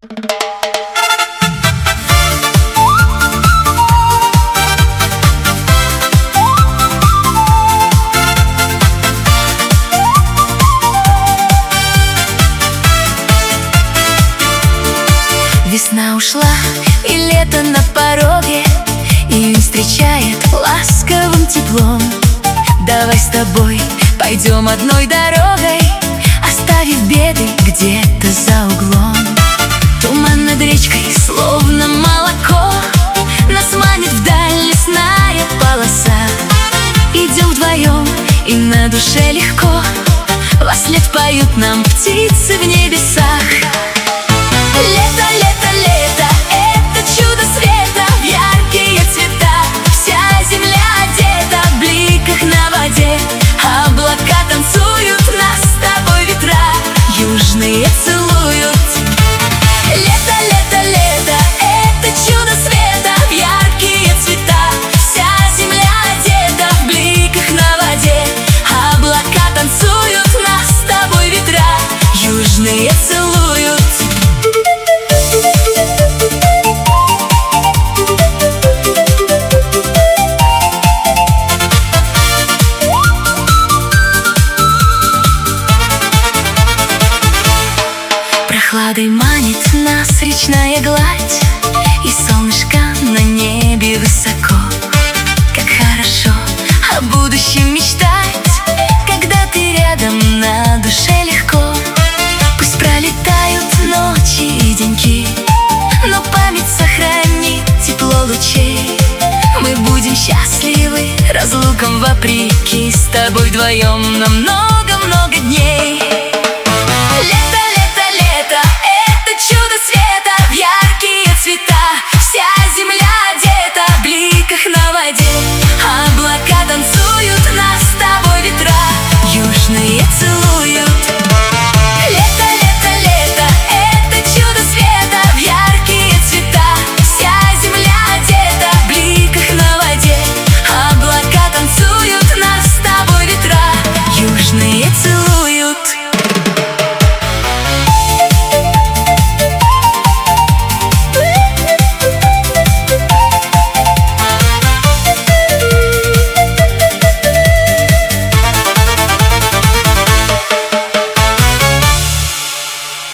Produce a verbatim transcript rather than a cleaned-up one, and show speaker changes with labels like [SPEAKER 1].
[SPEAKER 1] Весна ушла, и лето на пороге, июнь встречает ласковым теплом. Давай с тобой пойдем одной дорогой, оставив беды где-то за углом. Туман над речкой, словно молоко, нас манит вдаль лесная полоса. Идем вдвоем, и на душе легко, вослед поют нам птицы в небесах. Лето, лето, лето, это чудо света, в яркие цвета вся земля одета, в бликах на воде облака танцуют, нас с тобой ветра южные целуют. Лето, лето, лето, это чудо света, в яркие цвета вся земля одета, в бликах на воде облака танцуют, нас с тобой ветра южные целуют. Прохладой манит нас речная гладь, и солнышко на небе высоко. Как хорошо о будущем мечтать, когда ты рядом, на душе легко. Пусть пролетают ночи и деньки, но память сохранит тепло лучей. Мы будем счастливы разлукам вопреки, с тобой вдвоем нам много